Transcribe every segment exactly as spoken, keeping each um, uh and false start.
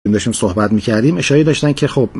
داشتیم صحبت میکردیم اشاره داشتن که خب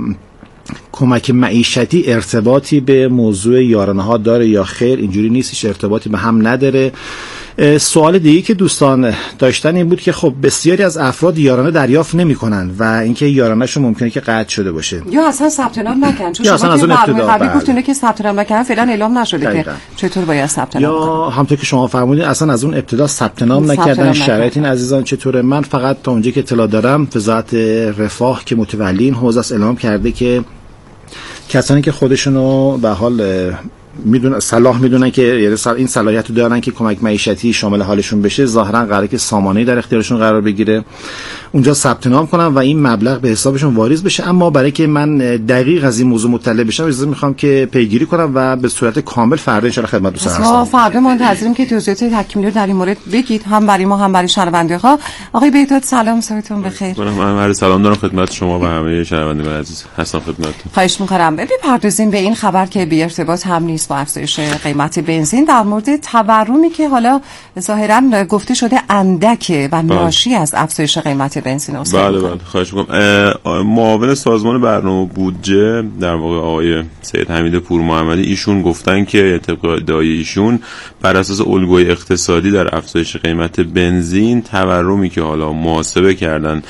کمک معیشتی ارتباطی به موضوع یارانه ها داره یا خیر؟ اینجوری نیستش، ارتباطی به هم نداره. سوال دیگه که دوستان داشتن این بود که خب بسیاری از افراد یارانه دریافت نمیکنن و اینکه یارانه‌شون ممکنه که قطع شده باشه یا اصلا ثبت نام نکنن، چون یا شما اصلا که قبلی گفتونه که ثبت نام نکنن فعلا اعلام نشده دقیقا. که چطور باید ثبت نام کنن، یا همونطور که شما فرمودین اصلا از اون ابتدا ثبت نام نکردن. شرایط این عزیزان چطوره؟ من فقط تا اونجایی که اطلاع دارم وزارت رفاه که متولی این حوزه است اعلام کرده که کسانی که خودشونو به حال میدونن صلاح میدونن که یعنی این صلاحیت رو دارن که کمک معیشتی شامل حالشون بشه، ظاهرا قراره که سامانه‌ای در اختیارشون قرار بگیره، اونجا ثبت نام کنن و این مبلغ به حسابشون واریز بشه. اما برای که من دقیق از این موضوع مطلع بشم اجازه میخوام که پیگیری کنم و به صورت کامل فردا ان شاء الله خدمت دوستان هستم. ما فردا منتظریم که توضیحات تکمیلی رو در این مورد بگید، هم برای ما هم برای شنونده‌ها. آقای بهداد سلام، صبحتون بخیر. من هر سلام دارم خدمت شما و همه شنوندگان عزیز. هستم خدمتتون. خواهش می‌کنم بپردازیم به این خبر که بی ارتباط هم نیست با افزایش قیمت بنزین، در مورد تورمی که حالا ظاهرا گفته شده اندکه و ناشی از افزایش قیمت بنزین است. بله بله خواهش می‌کنم. معاون سازمان برنامه بودجه در واقع آقای سید حمید پور محمدی ایشون گفتن که طبق ادعای ایشون بر اساس الگوی اقتصادی در افزایش قیمت بنزین تورمی که حالا محاسبه کردن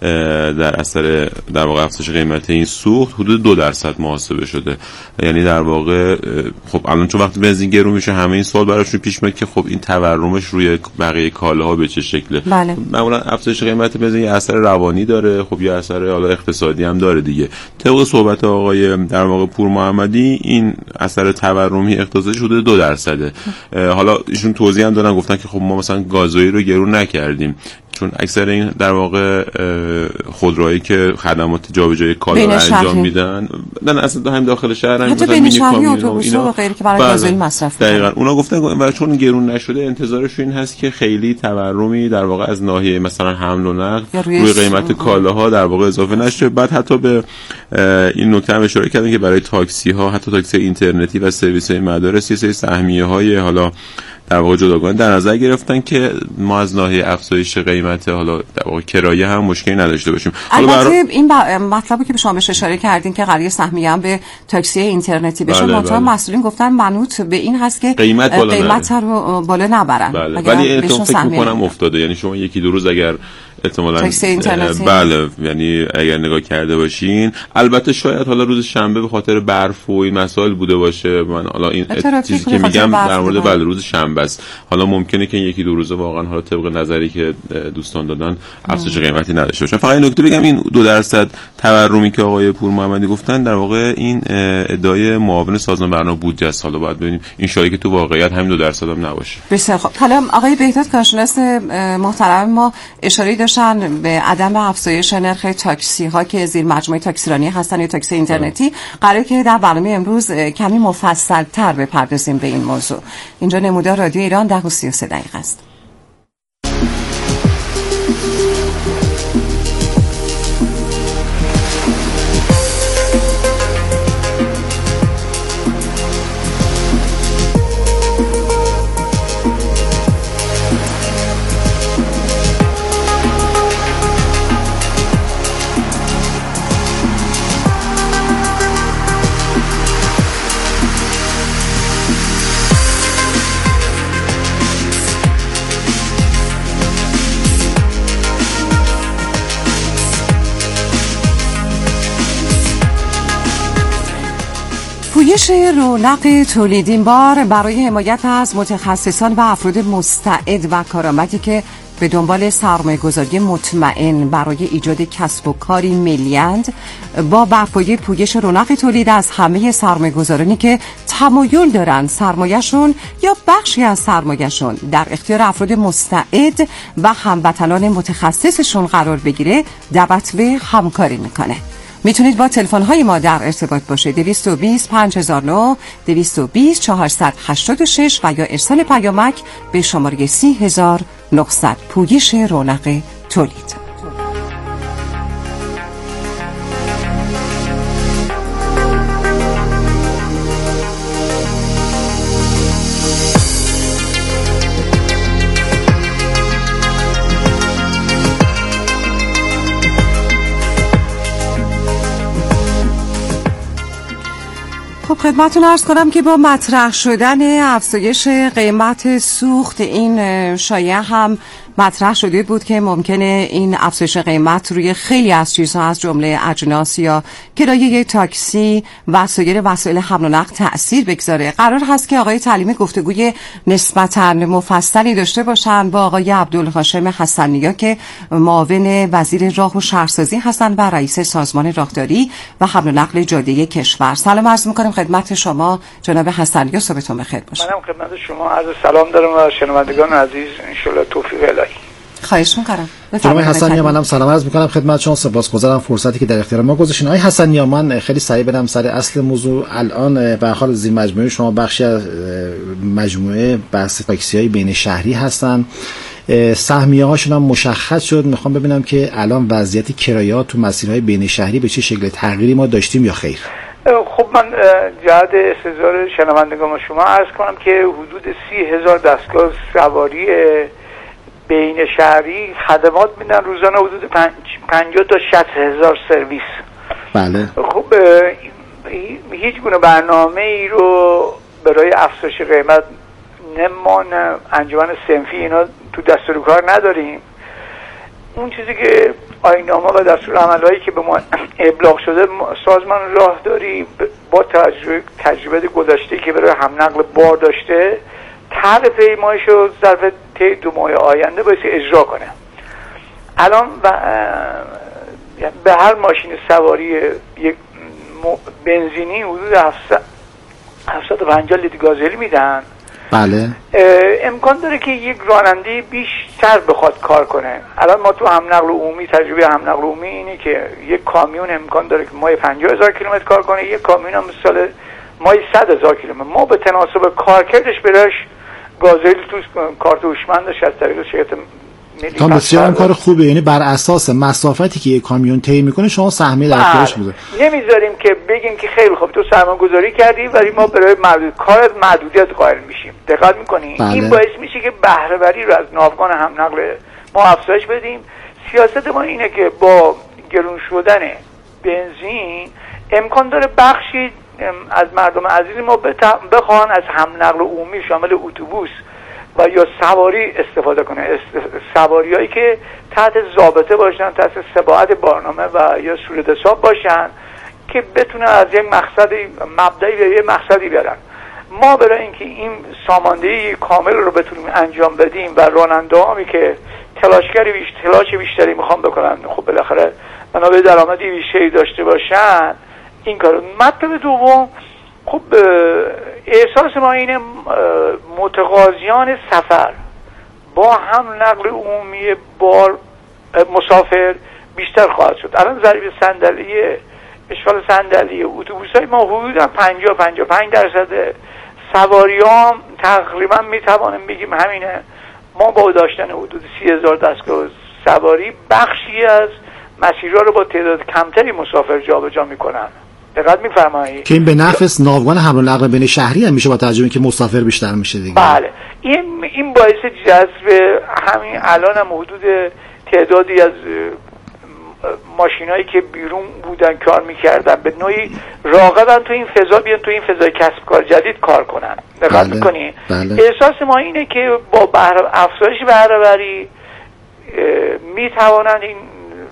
در اثر در واقع افزایش قیمت این سوخت حدود دو درصد محاسبه شده. یعنی در واقع خب الان چون وقتی بنزین گرون میشه همه این سوال براشون پیش میاد که خب این تورمش روی بقیه کالاها به چه شکله. بله. معمولا افزایش قیمت بنزین یه اثر روانی داره، خب یه اثر حالا اقتصادی هم داره دیگه. طبق صحبت آقای در واقع پور محمدی این اثر تورمی اقتصادی حدود دو درصده. حالا ایشون توضیح هم دادن، گفتن که خب ما مثلا گازوئیل رو گرون نکردیم چون اکثر این در واقع خودروهایی که خدمات جابجایی کالا رو انجام میدن نه اصلا همین داخل شهر هم مثلا مینی کامیون اتوبوس‌ها و غیره که برای گازوئیل مصرف می‌کنن. دقیقاً اونا گفتن و چون گرون نشده انتظارش این هست که خیلی تورمی در واقع از ناحیه مثلا حمل و نقل روی, روی قیمت کالاها در واقع اضافه نشه. بعد حتی به این نکته هم اشاره کردن که برای تاکسی ها، حتی تاکسی اینترنتی و سرویس های مدارس یه سری سهمیه‌های حالا در واقع جداگانه در نظر گرفتن که ما از ناحیه افزایش قیمت حالا در واقع کرایه هم مشکلی نداشته باشیم. البته برا... این ب... مطلبی که شما بهش اشاره کردین که قضیه سهمیه هم به تاکسی اینترنتی بشه، بله منتها بله. مسئولین گفتن منوط به این هست که قیمت بالا قیمت رو بالا نبرن. بله. ولی اتفاقا فکر می‌کنم افتاده، یعنی شما یکی دو روز اگر احتمالاً بله یعنی اگر نگاه کرده باشین، البته شاید حالا روز شنبه به خاطر برف و این مسائل بوده باشه. من حالا این چیزی که میگم در مورد بله روز شنبه است. حالا ممکنه که یکی دو روزه واقعا حالا طبق نظری که دوستان دادن افزایش قیمتی نداشته باشه. فقط نکته بگم این دو درصد تورمی که آقای پور محمدی گفتن در واقع این ادعای معاون سازمان برنامه بودجه است. حالا باید ببینیم ان شاءالله که تو واقعیت همین دو درصد هم نباشه. بسیار خب. حالا آقای بهداد کارشناس محترم ما اشاره داشتن به عدم افزایش نرخ تاکسی ها که زیر مجموعه تاکسیرانی هستن یا تاکسی اینترنتی. قراره که در برنامه امروز کمی مفصل تر بپردازیم به این موضوع. اینجا نمودار رادیو ایران ده و سی و سه دقیقه است. پویش رونق تولید این بار برای حمایت از متخصصان و افراد مستعد و کارآمدی که به دنبال سرمایه‌گذاری مطمئن برای ایجاد کسب و کاری ملی‌اند، با برپایی پویش رونق تولید از همه سرمایه‌گذارانی که تمایل دارن سرمایه‌شون یا بخشی از سرمایه‌شون در اختیار افراد مستعد و هموطنان متخصصشون قرار بگیره، دعوت به همکاری میکنه. میتونید با تلفن‌های ما در ارتباط باشید. دویست و بیست پنج هزار و نه، دویست و بیست چهارصد و هشتاد و شش و یا ارسال پیامک به شماره سی هزار و نهصد. پویش رونق تولید. خب خدمتتون عرض کنم که با مطرح شدن افزایش قیمت سوخت این شایعه هم مطرح شده بود که ممکنه این افزایش قیمت روی خیلی از چیزها از جمله اجناس یا کرایه تاکسی و سایر وسایل حمل و نقل تأثیر بگذاره. قرار هست که آقای تعلیمی گفتگوی نسبتاً مفصلی داشته باشن با آقای عبدالهاشم حسن‌نیا که معاون وزیر راه و شهرسازی هستند و رئیس سازمان راهداری و حمل و نقل جاده کشور. سلام عرض می‌کنم خدمت شما جناب حسن‌نیا، صبحتون بخیر باشه. منم خدمت شما عرض سلام دارم و شنوندگان عزیز ان شاءالله توفیق الهی. خواهش می‌کنم. جناب حسن‌نیا منم سلام عرض می‌کنم خدمت شما، سپاسگزارم فرصتی که در اختیار ما گذاشتین. آقای حسن‌نیا من خیلی سریع برم سر اصل موضوع. الان به حال زیر مجموعه شما بخشی از مجموعه بحث تاکسی‌های بین شهری هستن، سهمیه‌هاشون هم مشخص شد. میخوام ببینم که الان وضعیت کرایه‌ها تو مسیرهای بین شهری به چه شکل، تغییری ما داشتیم یا خیر؟ خب من جهت استظهار شنوندگان شما عرض کنم که حدود سی هزار دستگاه سواری بین شهری خدمات میدن روزانه، حدود پنجاه تا شصت هزار سرویس. بله. خب هیچ گونه برنامه ای رو برای افزایش قیمت نمان انجمن صنفی اینا تو دستور کار نداریم. اون چیزی که آیین‌نامه و دستور عملهایی که به ما ابلاغ شده، سازمان راهداری با تجربه تجربه گذشته که برای حمل نقل بار داشته طرح پیمایش رو ظرف طی دو ماه آینده باید اجرا کنه. الان به هر ماشین سواری یک بنزینی حدود هفتصد و پنجاه لیتر گازوئیل میدن. بله. امکان داره که یک راننده بیشتر بخواد کار کنه. الان ما تو هم نقل عمومی تجربه هم نقل عمومی اینه که یک کامیون امکان داره که مای پنجاه هزار کیلومتر کار کنه، یک کامیون هم مثال مای صد هزار کیلومتر. ما به تناسب کارکردش براش گازوئیل تو کارت هوشمندش از طریق شرکت ملی تا بسیار کار خوبه، یعنی بر اساس مسافتی که یک کامیون طی میکنه شما سهمیه در اختیارش میذارید. نمیذاریم که بگیم که خیلی خوب تو سرمایه‌گذاری کردی ولی ما برای محدود کار محدودیت قائل میشیم. دقت میکنی؟ بله. این باعث میشه که بهره وری رو از ناوگان هم نقل ما افزایش بدیم. سیاست ما اینه که با گرون شدن بنزین امکان داره بخشی از مردم عزیز ما بخوان از هم نقل عمومی شامل اتوبوس و یا سواری استفاده کنه، است... سواری هایی که تحت ضابطه باشن، تحت ثبات برنامه و یا صورت حساب باشن که بتونه از یک مقصدی مبدئی به یک مقصدی برن. ما برای اینکه این ساماندهی کامل رو بتونیم انجام بدیم و راننده‌هایی که تلاشگری بیش تلاش بیشتری میخوام بکنن، خب بالاخره منابع درآمدی بیشتری داشته باشن، این کارو. مطلب دوم، خب احساس ما اینه متقاضیان سفر با هم نقل عمومی بار مسافر بیشتر خواهد شد. الان ضریب صندلی اشغال صندلی اتوبوس‌های ما حدوداً پنجاه تا پنجاه و پنج درصد، سواریام تقریبا میتوانیم بگیم همینه. ما با داشتن حدود سی هزار دستگاه سواری بخشی از مسیرها رو با تعداد کمتری مسافر جابجا میکنن. دقت میفرمایید که این به نفع ناوگان حمل و نقل بین شهری هم میشه با ترجمه که مسافر بیشتر میشه دیگه. بله. این این باعث جذب همین الان هم حدود تعدادی از ماشینایی که بیرون بودن کار میکردن به نوعی راغبن تو این فضا بیان تو این فضای کسب کار جدید کار کنن. دقت بله. میکنی؟ بله. احساس ما اینه که با بهره افزایش بهره وری میتوانند این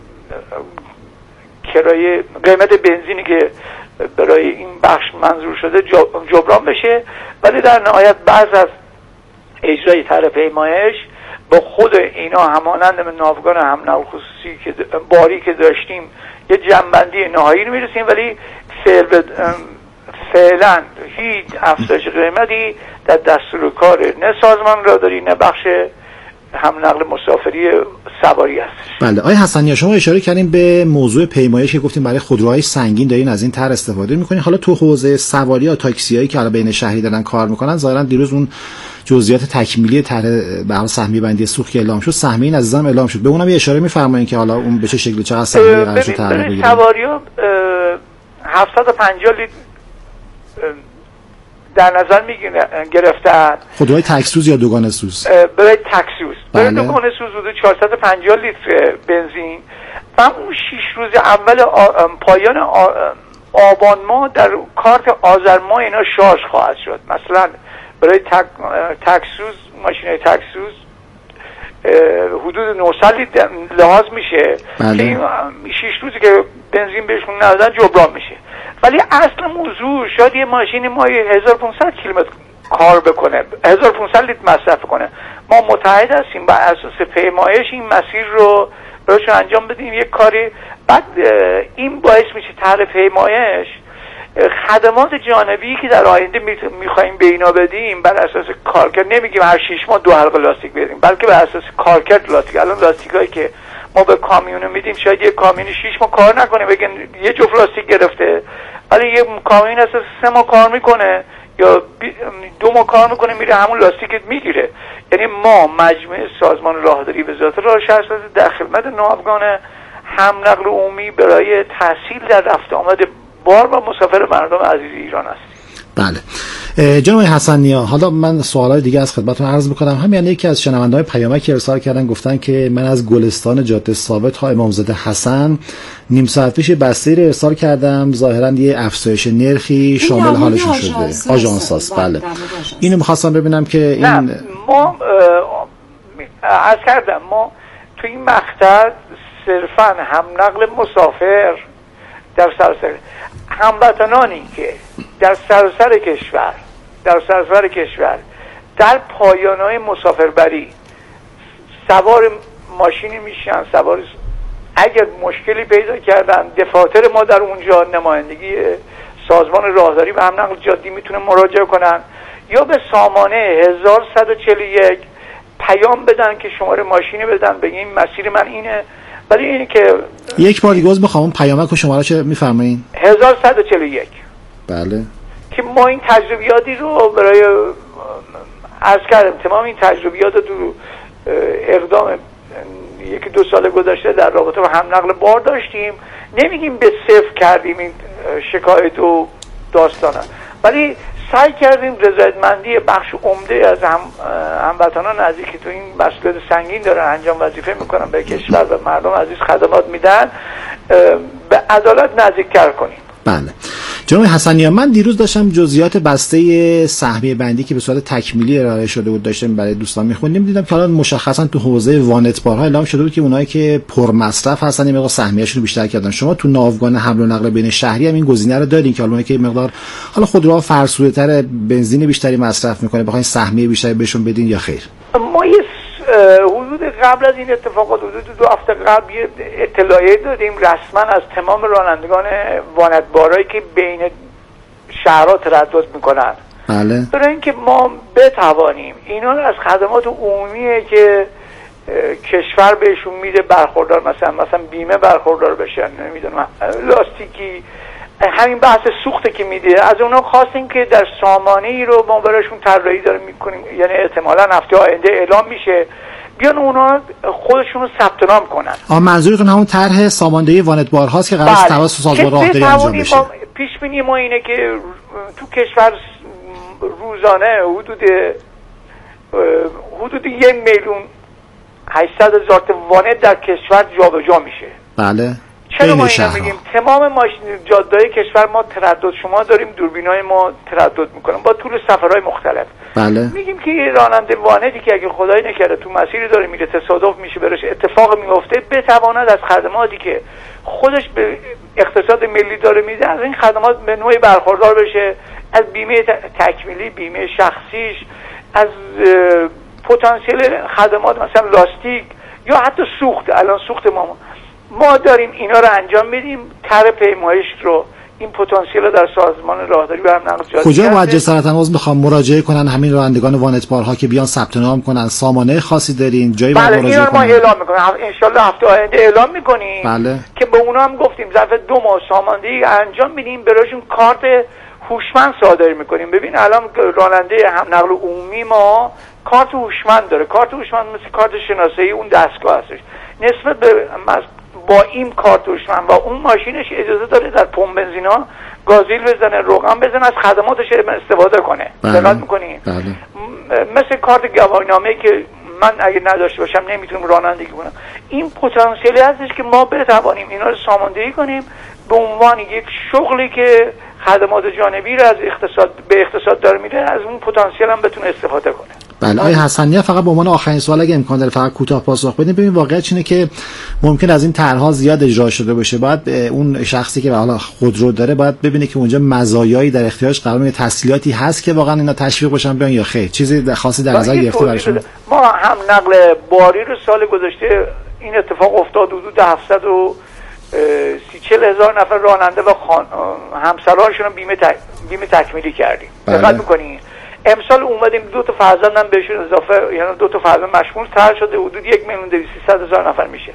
کرایه قیمت بنزینی که برای این بخش منظور شده جبران بشه، ولی در نهایت بعض از اجرای طرح پیمایش با خود اینا همانند به ناوگان هم نقل خصوصی که باری که داشتیم یه جنبندی نهایی رو میرسیم، ولی فعلا هیچ افزایش قیمتی در دستور کار نه سازمان راهداری نه بخش هم نقل مسافری سواری هست. بله. آقای حسن‌نیا شما اشاره کردین به موضوع پیمایش که گفتیم برای خودروهای سنگین دارین از این طرح استفاده میکنین. حالا تو حوزه سواری یا تاکسیایی که الان بین شهری دارن کار میکنن، ظاهرا دیروز اون جزئیات تکمیلی طرح به حال سهمیه بندی سوخت که اعلام شد، سهمیه این عزیزان اعلام شد، به اونم یه اشاره میفرمایین که حالا اون به چه شکلی چقدر سهمیه قرار شد طرح بگیره؟ سواری‌ها هفتصد و پنجاه لیتر در نظر می گرفتن. خودروهای تکسوز یا دوگانه سوز؟ برای تکسوز. برای دوگانه سوز حدود چهارصد و پنجاه لیتر بنزین و اون شش روز اول آ... پایان آ... آبان ماه در کارت آذر ماه اینا شارژ خواهد شد. مثلا برای تک تکسوز ماشین تکسوز حدود نهصد لیتر لحاظ میشه بله. که این شش روزی که بنزین بهشون ندادن جبران میشه. ولی اصل موضوع شاید یه ماشین ما هزار و پانصد کیلومتر کار بکنه، هزار و پانصد لیتر مصرف کنه. ما متحد هستیم بر اساس پیمایش این مسیر رو براشون انجام بدیم یک کاری. بعد این باعث میشه طرح پیمایش خدمات جانبی که در آینده میخوایم به اینا بدیم بر اساس کارکرد، نمیگیم هر شش ماه دو حلقه لاستیک بدیم، بلکه بر اساس کارکرد لاستیک. الان لاستیکایی که ما به کامیون میدیم شاید یه کامیون شش ماه کار نکنه، بگن یه جفت لاستیک گرفته، ولی یه کامیون اساس سه ماه کار میکنه یا دو ماه کار میکنه میره همون لاستیکت میگیره. یعنی ما مجموعه سازمان راهداری وزارت راه شهرسازی در خدمت ناوگان هم نقل عمومی برای تحصیل در رفت آمد بار و مسافر مردم عزیز ایران است. بله جناب حسن نیا، حالا من سوالای دیگه از خدمتتون عرض می‌کنم. همین یکی از شنونده‌های پیامک ارسال کردن، گفتن که من از گلستان جاده ثابت تا امامزاده حسن نیم ساعت پیش بسته رو ارسال کردم، ظاهراً یه افزایش نرخی شامل حالشون شده. آژانس بله. اینو می‌خواستم ببینم که این نه ما عرض کردم ما تو این مقطع صرفاً هم نقل مسافر در سراسر هموطنانی که در سراسر کشور در سراسر کشور در پایان‌های مسافربری سوار ماشینی میشن، سوار اگر مشکلی پیدا کردن دفاتر ما در اونجا نمایندگی سازمان راهداری و هم نقل جادی میتونه مراجعه کنن یا به سامانه هزار و صد و چهل و یک پیام بدن که شماره ماشینی بدن بگین این مسیر من اینه. ولی اینی که یک بار دیگه بخوام پیامک و شماره چه میفرمایین؟ هزار و صد و چهل و یک. بله. که ما این تجربیاتی رو برای عرض کردم تمام این تجربیات رو تو اقدام یکی دو سال گذشته در رابطه با هم نقل بار داشتیم. نمیگیم به صفر کردیم این شکایت و داستانه، ولی سعی کردیم رضایتمندی بخش عمده از هم هموطنان عزیزی که تو این مسئله سنگین دارن انجام وظیفه میکنن به کشور و مردم عزیز خدمات میدن به عدالت نزدیک‌تر کنیم. بله جناب حسنی، من دیروز داشتم جزئیات بسته سهمیه بندی که به صورت تکمیلی ارائه شده بود داشتم برای دوستان میخوندیم، دیدم که الان مشخصا تو حوزه وانتبارها اعلام شده بود که اونایی که پرمصرف هستن این مقدار سهمیه‌شون رو بیشتر کردن. شما تو ناوگان حمل و نقل بین شهری هم این گزینه رو دارین که اونایی که مقدار حالا خودروها فرسوده‌تر بنزین بیشتری مصرف میکنه بخواین سهمیه بیشتری بهشون بدین یا خیر؟ ما یه حدود قبل از این اتفاقات حدود دو هفته قبل یه اطلاعیه دادیم رسما از تمام رانندگان وانتبارایی که بین شهرها تردد میکنن. بله. برای اینکه ما بتوانیم اینا رو از خدمات عمومیه که کشور بهشون میده برخوردار، مثلا مثلا بیمه برخوردار بشن، نمیدونم لاستیکی، همین بحث سوخته که میده از اونا خواستیم که در سامانه ای رو ما براشون طراحی داریم میکنیم، یعنی احتمالاً هفته آینده اعلام میشه بیان اونا خودشون رو ثبت نام کنن. آ منظورتون همون طرح ساماندهی وانتبار هاست که قرار است توسط سازمان راهداری انجام بشه. پیش بینی ما اینه که تو کشور روزانه حدود حدود یک میلیون هشتصد هزار تا وانت در کشور جابجا میشه. بله. چرا ما اینو میگیم؟ تمام ماشین جاده‌های کشور ما تردد شما داریم، دوربینای ما تردد میکنن با طول سفرهای مختلف. بله. میگیم که یه راننده وانتی که اگه خدای نکرده تو مسیری داره میره تصادف میشه براش اتفاق میفته بتواند از خدماتی که خودش به اقتصاد ملی داره میده از این خدمات به نوعی برخوردار بشه، از بیمه تکمیلی، بیمه شخصیش، از پتانسیل خدمات مثلا لاستیک یا حتی سوخت. الان سوخت ما ما داریم اینا رو انجام بدیم، طرح پیمایش رو این پتانسیل رو در سازمان راهداری و هم نقل جادی کجا باید جسارتاً عضو بخوام مراجعه کنن همین رانندگان وانتبارها که بیان ثبت نام کنن؟ سامانه خاصی دارین جایی باید مراجعه کنن؟ بله ما اعلام میکنیم ان شاء الله هفته آینده اعلام میکنیم. بله. که به اونا هم گفتیم ظرف دو ماه ساماندهی انجام میدیم براشون کارت هوشمند صادر میکنیم. ببین الان راننده هم نقل عمومی ما کارت هوشمند داره. کارت هوشمند مثل کارت شناسایی اون دستگاه هستش. نسبت به با این کارت هوشمند و اون ماشینش اجازه داره در پمپ بنزینا گازیل بزنه، روغن بزنه، از خدماتش استفاده کنه. دقت میکنی؟ بله. مثل کارت گواهینامه که من اگه نداشته باشم نمیتونم رانندگی کنم. این پتانسیلی هستش که ما بتوانیم اینا رو ساماندهی کنیم به عنوان یک شغلی که خدمات جانبی رو از اقتصاد به اقتصاد داره میده، از اون پتانسیل هم بتونه استفاده کنه. بله آقای حسنی، فقط به عنوان آخرین سوال اگه امکان داره فقط کوتاه پاسخ بدین. ببین واقعیت اینه که ممکن از این طرح‌ها زیاد اجرا شده باشه، باید اون شخصی که حالا خودرو داره باید ببینه که اونجا مزایایی در اختیارش قرار میاد، تحصیلاتی هست که واقعا اینا تشویق بشن بیان یا خیر، چیزی خاصی در نظر گرفته براشون؟ ما هم نقل باری رو سال گذشته این اتفاق افتاد، حدود هفتصد و سی چهل هزار نفر راننده و خان... همسرانشون رو بیمه, ت... بیمه تکمیلی کردیم. دقت می‌کنین امسال اومدیم دو تا فرزندم بهشون اضافه، یعنی دو تا فرزند مشمول تر شده، حدود یک میلیون و سیصد هزار نفر میشه.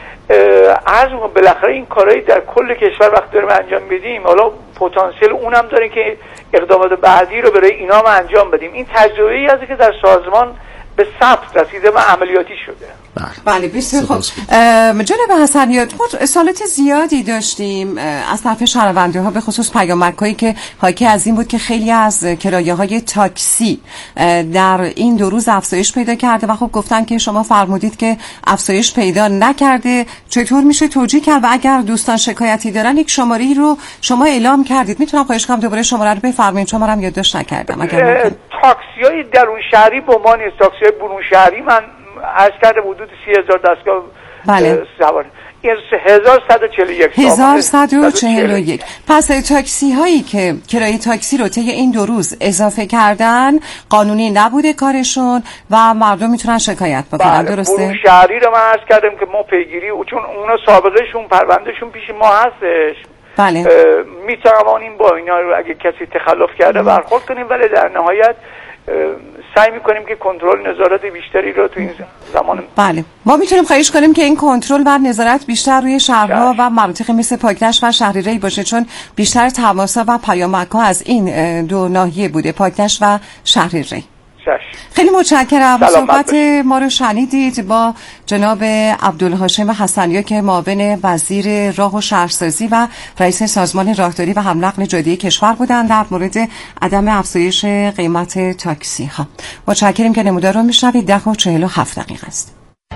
عرض می‌کنم بالاخره این کارایی در کل کشور وقت داریم انجام بدیم، حالا پتانسیل اونم داره که اقدامات بعدی رو برای اینا هم انجام بدیم. این تجربه‌ای هست که در سازمان به ثبت رسیده و عملیاتی شده. بله بسیار خوب. جناب حسنیان، ما سالات زیادی داشتیم از طرف شهروندی ها به خصوص پیامک‌هایی که حاکی از این بود که خیلی از کرایه های تاکسی در این دو روز افزایش پیدا کرده و خب گفتن که شما فرمودید که افزایش پیدا نکرده، چطور میشه توجیه کرد؟ و اگر دوستان شکایتی دارن یک شماره رو شما اعلام کردید، میتونم خواهش کنم دوباره شماره رو بفرمایید؟ شما رو هم یادداشت نکردم. اگر تاکسی‌های درون شهری با ما نیست، تاکسی‌های برون شهری من عرض کرده حدود سی هزار دستگاه بله. سوار هزار و صد و چهل و یک هزار و صد و چهل و یک. پس تاکسی هایی که کرایه تاکسی رو طی این دو روز اضافه کردن قانونی نبوده کارشون و مردم میتونن شکایت بکنن. بله. درسته؟ برون شهری رو من عرض کردم که ما پیگیری، چون اونا سابقهشون پروندهشون پیش ما هستش، بله میتوانیم با اینا رو اگه کسی تخلف کرده برخورد کنیم، ولی در نهایت سعی میکنیم که کنترل نظارت بیشتری رو تو این زمان بله ما میتونیم خواهش کنیم که این کنترل و نظارت بیشتر روی شهرها و مناطق مثل پاکدشت و شهریاری باشه، چون بیشتر تماسا و پیامک‌ها از این دو ناحیه بوده، پاکدشت و شهریاری. خیلی متشکرم. صحبت ما رو شنیدید با جناب عبدالهاشم حسنیا که معاون وزیر راه و شهرسازی و رئیس سازمان راهداری و حمل و نقل جاده‌ای کشور بودند در مورد عدم افزایش قیمت تاکسی ها. متشکرم که نمودار رو میشنوید. ده و چهل و هفت دقیقه است.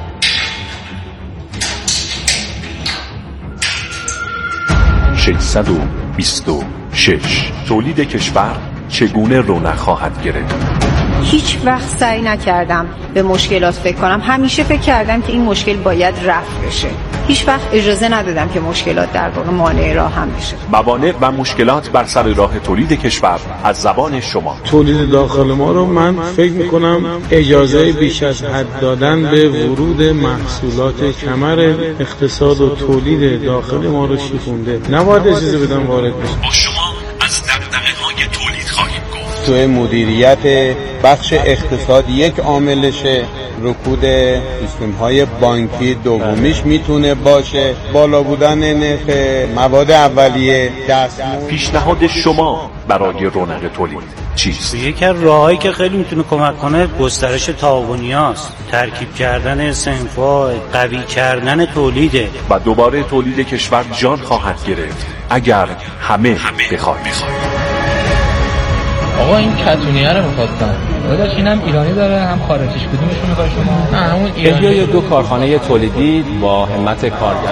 ششصد و بیست و شش. تولید کشور چگونه رونق خواهد گرفت؟ هیچ وقت سعی نکردم به مشکلات فکر کنم، همیشه فکر کردم که این مشکل باید رفع بشه. هیچ وقت اجازه ندادم که مشکلات در واقع مانع راه هم بشه. موانع و مشکلات بر سر راه تولید کشور از زبان شما. تولید داخل ما رو من فکر میکنم اجازه بیش از حد دادن به ورود محصولات کمر اقتصاد و تولید داخل ما رو شکونده. نباید اجازه بدم وارد بشه. با شما از دغدغه‌های تولید خواهیم گفت. توی مدیریت بخش اقتصاد یک عاملشه، رکود سیستم‌های بانکی دومیش میتونه باشه، بالا بودن نرخ مواد اولیه. دستمزد. پیشنهاد شما برای رونق تولید چیست؟ یکی از راهایی که خیلی میتونه کمک کنه گسترش تعاونیاست، ترکیب کردن صنف‌ها، قوی کردن تولیده و دوباره تولید کشور جان خواهد گرفت اگر همه بخوایم. آقا این کتونیه رو می‌خواستم. داداش اینم ایرانی داره هم خارجیش، کدومشون می‌خوای شما؟ نه همون ایرانی. یا دو کارخانه تولیدی با همت کارگر.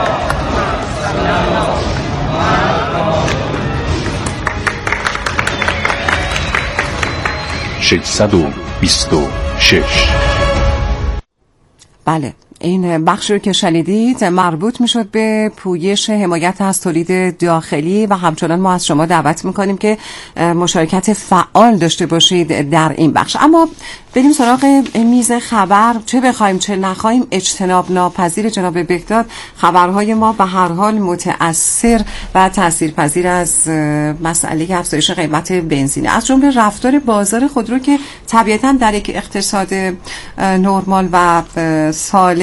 ششصد و بیست و شش. بله این بخش رو که شنیدید مربوط میشد به پویش حمایت از تولید داخلی و همچنان ما از شما دعوت میکنیم که مشارکت فعال داشته باشید در این بخش. اما بریم سراغ میز خبر. چه بخوایم چه نخوایم اجتناب ناپذیر جناب بهداد، خبرهای ما به هر حال متأثر و تاثیرپذیر از مسئله افزایش قیمت بنزین، از جمله رفتار بازار خودرو که طبیعتاً در یک اقتصاد نرمال و سالم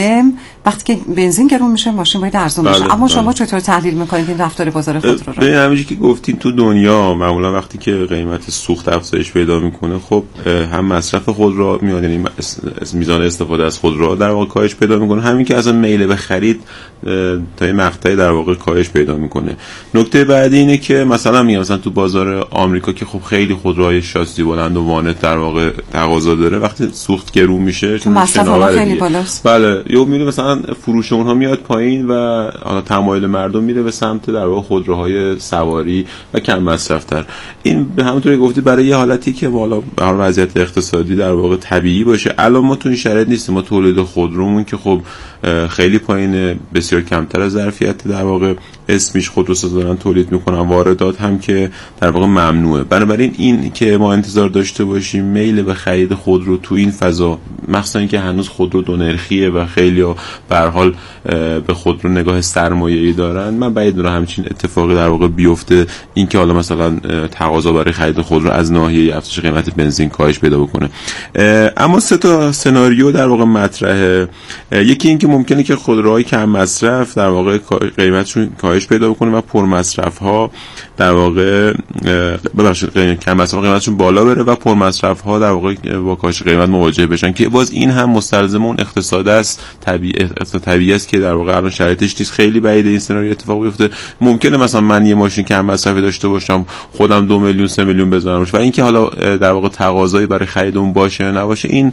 لازم وقتی که بنزین گرون میشه ماشین باید ارزون بشه. اما شما چطور تحلیل میکنید این رفتار بازار خودرو رو؟ به همونجوری که گفتین تو دنیا معمولا وقتی که قیمت سوخت افزایش پیدا میکنه خب هم مصرف خودرو میاد، یعنی میزان استفاده از خودرو در واقع کاهش پیدا میکنه، همین که اصلا میل به خرید تا این مقطعی در واقع کاهش پیدا میکنه. نکته بعدی اینه که مثلا میگم مثلا تو بازار آمریکا که خب خیلی خودروهای شاسی بلند و وانت در واقع تقاضا داره، وقتی سوخت گرون میشه تو مصرف خیلی بالاست. بله، یا میره مثلا فروش اونها میاد پایین و حالا تمایل مردم میره به سمت در واقع خودروهای سواری و کم مصرف‌تر. این به همونطوری گفتی برای یه حالتی که بالا به هر وضعیت اقتصادی در واقع طبیعی باشه. الان ما تو این شرایط نیستیم، ما تولید خودرومون که خب خیلی پایینه، بسیار کمتر از ظرفیت در واقع اسمیش خودروسازا دارن تولید میکنن، واردات هم که در واقع ممنوعه. بنابراین این که ما انتظار داشته باشیم میل به خرید خودرو تو این فضا، مخصوصا اینکه هنوز خودرو دو نرخیه و خیلی‌ها به هر حال به خودرو نگاه سرمایه‌ای دارن، من بعید می‌دونم همچین اتفاقی در واقع بیفته، اینکه حالا مثلا تقاضا برای خرید خودرو از ناحیه افزایش قیمت بنزین کاهش پیدا بکنه. اما سه تا سناریو در واقع مطرحه. یکی اینکه ممکنه که خودروهای کم مصرف در واقع قیمتشون کاهش پیدا بکنه و پر مصرف ها در واقع ببخشید کم مصرف قیمتشون بالا بره و پر مصرف ها در واقع با کاهش قیمت مواجه بشن، که باز این هم مستلزم اون اقتصاد است، طبیعی طبیعی است که در واقع الان شرایطش نیست. خیلی بعیده این سناریو اتفاق بیفته. ممکنه مثلا من یه ماشین کم مصرفی داشته باشم، خودم دو میلیون سه میلیون بذارم و اینکه حالا در واقع تقاضایی برای خرید اون باشه یا نباشه، این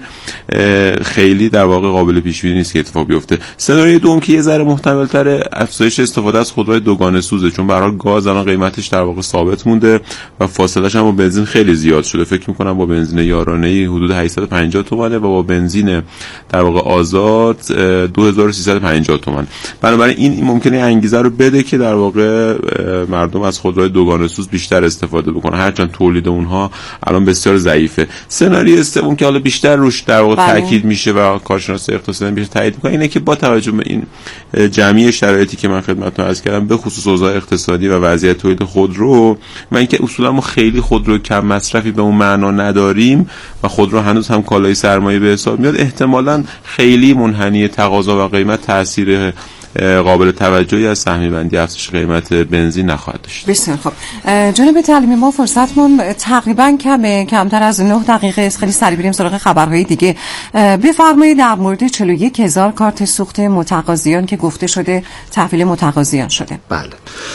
خیلی در واقع قابل پیش بینی نیست که اتفاق بیفته. سناریوی دوم که یه ذره محتمل تر افزایش استفاده از خودروهای دوگانه سوزه، چون به هر حال گاز الان قیمتش در واقع ثابت مونده و فاصله‌اش هم با بنزین خیلی زیاد شده. فکر می‌کنم با بنزین یارانه‌ای حدود هشتصد و پنجاه تومانه و با بنزین در واقع آزاد دو هزار و سیصد و پنجاه تومان. بنابراین این ممکنه انگیزه رو بده که در واقع مردم از خودروهای دوگانه سوز بیشتر استفاده بکنن، هرچند تولید اونها الان بسیار ضعیفه. سناریو سوم که حالا بیشتر روش در واقع تاکید میشه و کارشناسای اقتصادی بیشتر تایید می‌کنن اینه که با توجه به این جمعی شرایطی که من خدمتتون عرض کردم، به خصوص اوضاع اقتصادی و وضعیت تولید خودرو و اینکه اصولا ما خیلی خودرو کم مصرفی به اون معنا نداریم و خودرو هنوز هم کالای سرمایه به حساب میاد، احتمالاً خیلی منحنی تقاضا و قیمت تاثیر قابل توجهی از سهمی بندی افزایش قیمت بنزین نخواهد داشت. بسیار خب جناب تعلیمی، ما فرصتمون تقریبا کمه، کمتر از نه دقیقه است. خیلی سریع بریم سراغ خبرهای دیگه. بفرمایید در مورد چهل و یک هزار کارت سوخت متقاضیان که گفته شده تحویل متقاضیان شده. بله،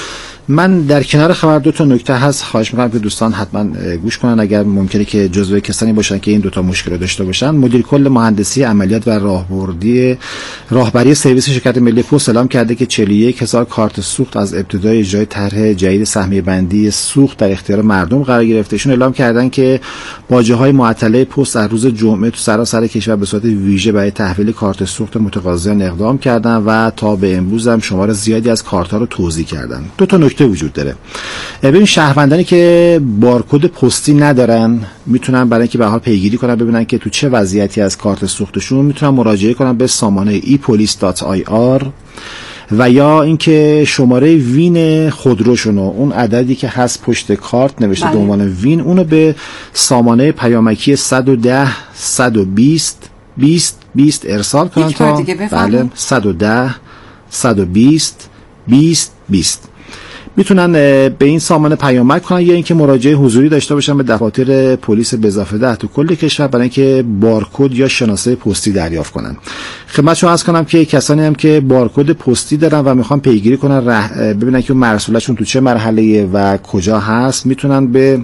من در کنار خبر دو تا نکته هست، خواهش می‌کنم که دوستان حتما گوش کنن اگر ممکنه که جزو کسانی باشن که این دو تا مشکل رو داشته باشن. مدیر کل مهندسی عملیات و راهبردی راهبری سرویس شرکت ملی پست اعلام کرده که چهل و یک هزار کارت سوخت از ابتدای اجرای طرح جدید سهمیه بندی سوخت در اختیار مردم قرار گرفته. ایشون اعلام کردن که باجه‌های معطله پست از روز جمعه تو سراسر کشور به صورت ویژه برای تحویل کارت سوخت متقاضیان اقدام کردن و تا به امروز هم شمار زیادی از کارت‌ها رو توزیع کردن. دو تا نکته وجود داره. ببین شهروندانی که بارکد پستی ندارن میتونن برای اینکه به حال پیگیری کنن ببینن که تو چه وضعیتی از کارت سوختشون، میتونن مراجعه کنن به سامانه ای پلیس دات آی آر و یا اینکه شماره وین خودروشون، اون عددی که هست پشت کارت نوشته به عنوان وین، اونو به سامانه پیامکی صد و ده صد و بیست بیست بیست ارسال کنن تا بله صد و ده صد و بیست بیست بیست. میتونن به این سامانه پیامک کنن یا اینکه مراجعه حضوری داشته باشن به دفاتر پلیس به اضافه ده تو کل کشور برای اینکه بارکد یا شناسه پستی دریافت کنن. خدمتتون عرض کنم که کسانی هم که بارکد پستی دارن و میخوان پیگیری کنن ببینن که مرسولشون تو چه مرحله‌ایه و کجا هست، میتونن به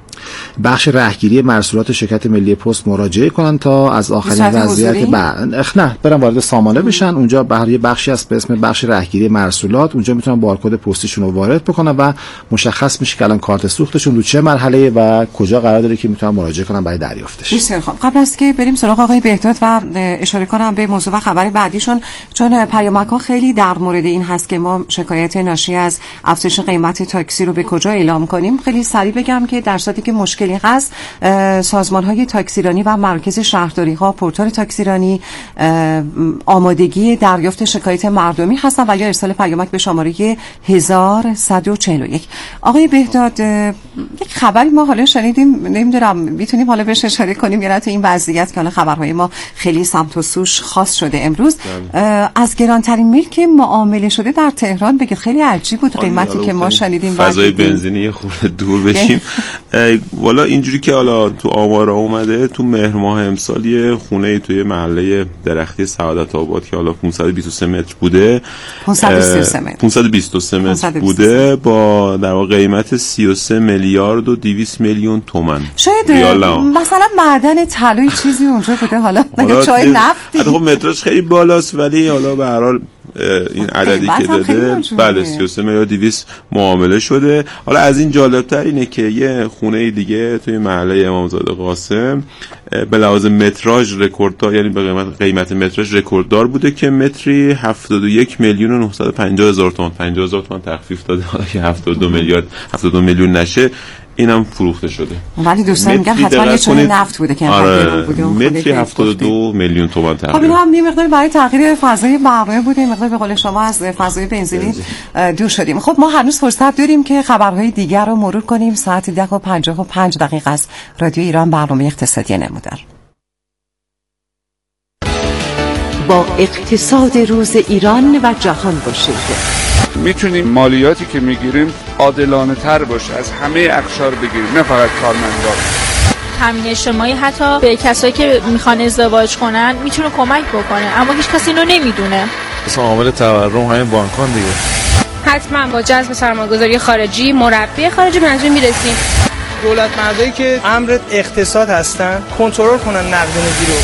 بخش رهگیری مرسولات شرکت ملی پست مراجعه کنن تا از آخرین وضعیت بعد نه برن وارد سامانه بشن. اونجا به یه بخشی هست به اسم بخش رهگیری مرسولات، اونجا میتونن بارکد پستیشون رو وارد بکنن و مشخص میشه که الان کارت سوختشون رو چه مرحله و کجا قرار داره که میتونن مراجعه کنن برای دریافتش. بسیار خوب. قبل از که بریم سراغ آقای بهداد و اشاره کنم به موضوع و خبر بعدیشون، چون پیامک‌ها خیلی در مورد این هست که ما شکایت ناشی از افزایش قیمت تاکسی رو به کجا اعلام کنیم، خیلی سریع بگم که در صورتی که که مشکلی هست سازمان های تاکسیرانی و مراکز شهرداری ها، پورتال تاکسیرانی آمادگی دریافت شکایت مردمی هستن و یا ارسال پیامک به شماره هزار و صد و چهل و یک. آقای بهداد، یک خبری ما حالا شنیدیم، نمیدونم میتونیم حالا بهش اشاره کنیم یا نه، تو این وضعیت که حالا خبرهای ما خیلی سمت و سوش خاص شده امروز، از گرانترین میلک معامله شده در تهران بگید. خیلی عجیب بود قیمتی که ما شنیدیم. فضای بنزینی خورده دور بشیم. والا اینجوری که حالا تو آمارا اومده، تو مهر ماه امسال یه خونه توی محله درختی سعادت آباد که حالا پانصد و بیست و سه متر بوده، پانصد و بیست و سه متر پانصد و بیست و سه متر بوده با در واقع قیمت سی و سه میلیارد و دویست میلیون تومان. شاید مثلا معدن طلایی چیزی اونجا بوده، حالا چای نفتی. خب مترش خیلی بالاست، ولی حالا به هر حال این عددی که داده بله سی و سه میلیارد و دویست معامله شده. حالا از این جالبتر اینه که یه خونه دیگه توی محله امامزاده قاسم به لحاظ متراژ رکورددار، یعنی به قیمت قیمت متراژ رکورددار بوده که متری هفتاد و یک میلیون و نهصد و پنجاه هزار تومان، پنجاه هزار تومان تخفیف داده حالا که هفتاد و دو میلیارد هفتاد و دو میلیون نشه، اینم فروخته شده. ولی دوستان میگن حتما یه چونه نفت بوده که آره بوده، متری هفتاد و دو میلیون تومان تقریبا. خب این هم یه مقدار برای تغییر فضای برنامه بوده، مقدار به قول شما از فضای بنزینی دور شدیم. خب ما هنوز فرصت داریم که خبرهای دیگر رو مرور کنیم. ساعت ده و پنجاه و پنج دقیقه است. رادیو ایران، برنامه اقتصادی نمودار. با اقتصاد روز ایران و جهان باشید. میتونیم مالیاتی که میگیریم عادلانه تر باشه، از همه اقشار بگیریم، نه فقط کارمندان. تامین اجتماعی حتی به کسایی که میخوان ازدواج کنن میتونه کمک بکنه، اما هیچ کسی اینو نمیدونه. مثلا عامل تورم همین بانکان دیگه. حتما با جذب سرمایه‌گذاری خارجی، مربی خارجی به نتیجه میرسیم. دولت مردایی که امر اقتصاد هستن کنترل کنن نقدینگی رو.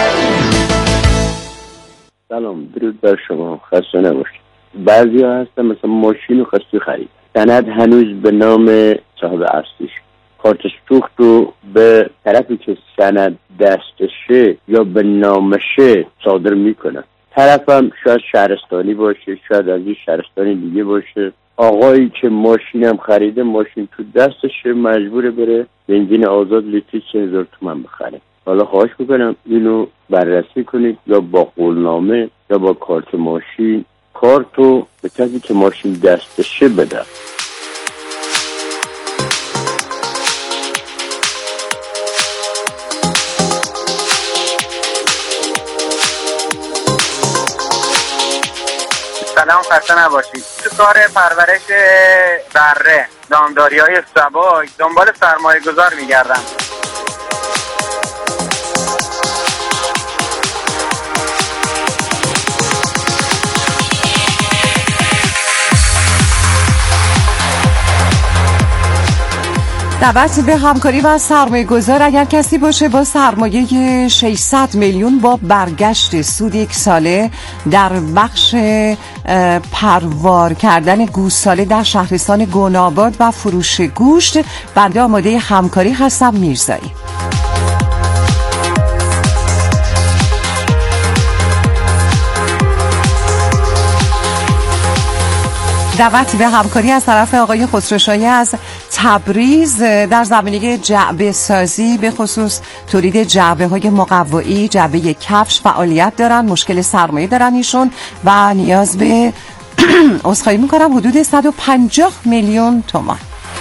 سلام، درود بر شما، خسته نباشید. بعضی ها هستن مثلا ماشین رو خواستی خرید، سند هنوز به نام صاحب اصلیش، کارت سوخت رو به طرفی که سند دستشه یا به نامشه صادر میکنن. طرفم شاید شهرستانی باشه، شاید از این شهرستانی دیگه باشه. آقایی که ماشینم خریده، ماشین تو دستشه، مجبوره بره بنزین آزاد لیتری سه هزار تومان بخره. حالا خواهش میکنم اینو بررسی کنید، یا با قولنامه یا با کارت ماشین کارتو به کسی که ماشین دستشه بده. سلام، خسته نباشید. تو کار پرورش بره، دامداری های سباک دنبال سرمایه گذار میگردم. دعوت به همکاری و سرمایه گذار اگر کسی باشه با سرمایه ششصد میلیون با برگشت سود یک ساله در بخش پروار کردن گوساله در شهرستان گناباد و فروش گوشت، بنده آماده همکاری هستم. میرزایی. دعوت به همکاری از طرف آقای خسروشاهی از تبریز در زمینه جعبه سازی، به خصوص تولید جعبه های مقوایی، جعبه کفش فعالیت دارن، مشکل سرمایه دارن ایشون و نیاز به عذرخواهی میکنم حدود صد و پنجاه میلیون تومان.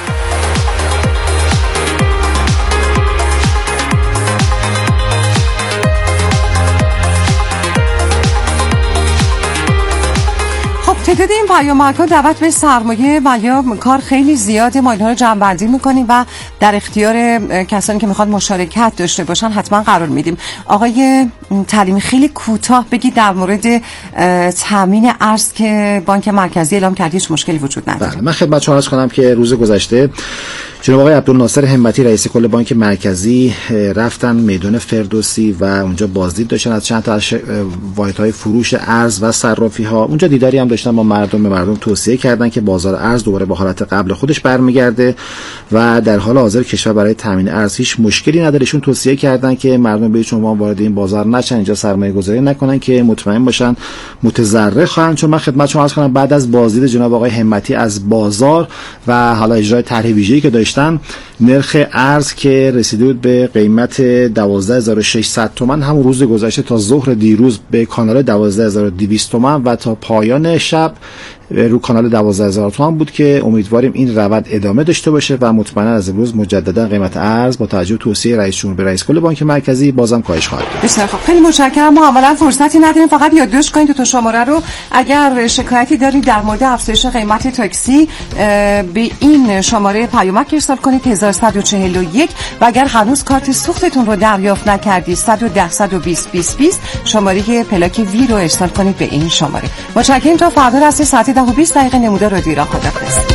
تعداد این پیامک‌ها دعوت به سرمایه و یا کار خیلی زیاده. ما اینها رو جمع‌بندی می‌کنیم و در اختیار کسانی که می‌خواد مشارکت داشته باشن حتما قرار میدیم. آقای تعلیمی خیلی کوتاه بگید در مورد تامین ارز که بانک مرکزی اعلام کرد هیچ مشکلی وجود نداره. بله، من خدمت شما عرض کنم که روز گذشته جناب آقای عبدالناصر همتی رئیس کل بانک مرکزی رفتن میدان فردوسی و اونجا بازدید داشتن از چند تا از واحدهای فروش ارز و صرافی ها. اونجا دیداری هم داشتن با مردم، به مردم توصیه کردن که بازار ارز دوباره به حالت قبل خودش برمیگرده و در حال حاضر کشور برای تامین ارز هیچ مشکلی نداره. ایشون توصیه کردن که مردم به هیچ عنوان وارد این بازار نشن اینجا سرمایه گذاری نکنن که مطمئن باشن متضرر خواهند. چون من خدمت شما عرض کنم بعد از بازدید جناب آقای همتی از بازار و حالا اجرای طرح ویژه‌ای که داشتن، نرخ ارز که رسیده بود به قیمت دوازده هزار و ششصد تومان همون روز گذشته تا ظهر دیروز به کانال دوازده هزار و دویست تومان و تا پایان شب رو کانال دوازده هزار تومان بود که امیدواریم این روند ادامه داشته باشه و مطمئنا از امروز مجددا قیمت ارز با توجه توصیه رئیس جمهور به رئیس کل بانک مرکزی بازم کاهش خواهد داشت. بسیار خوب، خیلی متشکرم. ما اولا فرصتی نداریم، فقط یادداشت کنید دو تا شماره رو. اگر شکایتی دارید در مورد افزایش قیمت تاکسی به این شماره پیامک ارسال کنید هزار و صد و چهل و یک و اگر هنوز کارت سوختتون رو دریافت نکردید صد و ده صد و بیست بیست بیست شماره پلاک وی رو ارسال کنید به این شماره. متشکرم. تا فردا رسید ساعت ده و بیست دقیقه نموده رادیو را خداحافظ.